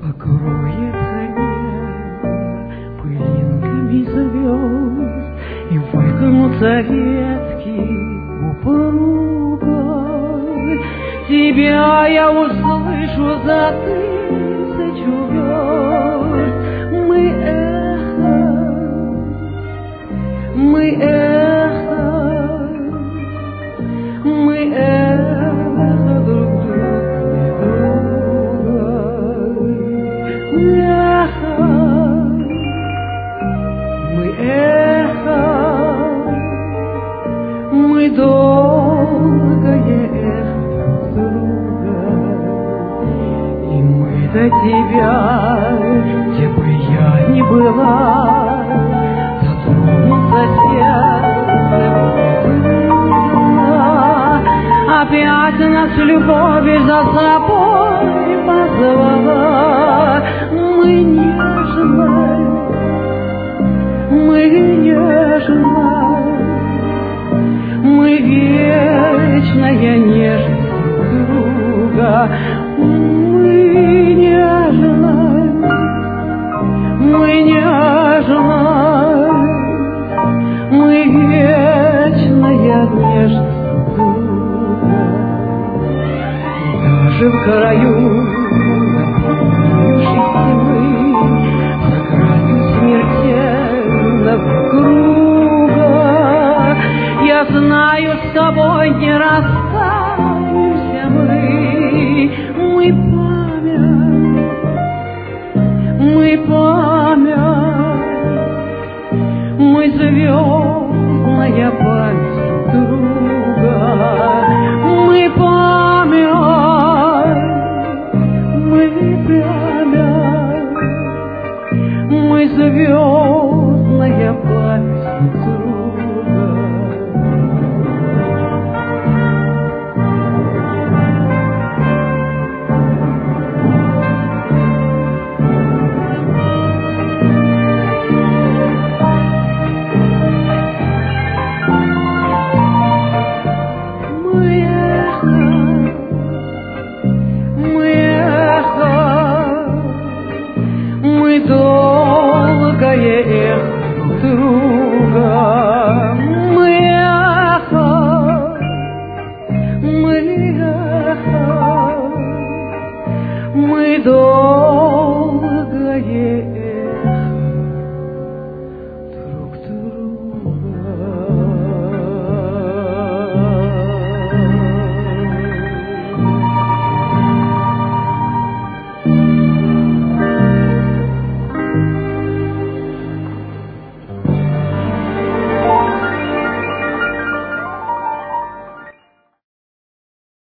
Покроется небо пылинками звезд, и выкнутся ветки упругой. Тебя я услышу за тысячу верст. Мы эхо друг мы долгое эхо друга, и мы до тебя, где бы я ни была, дотронуться сердце опять нас любовь за собой позвала. Мы нежно, мы вечная нежность друг друга. Мы нежно, мы вечная нежность друг друга. Даже в краю напомнившей зимы, за гранью смертельного круга, я знаю, с тобой не расстанемся мы. Мы память, мы звездная память друга. Мы память, мы звездная память друга. Долгое эхо друга, мы долгое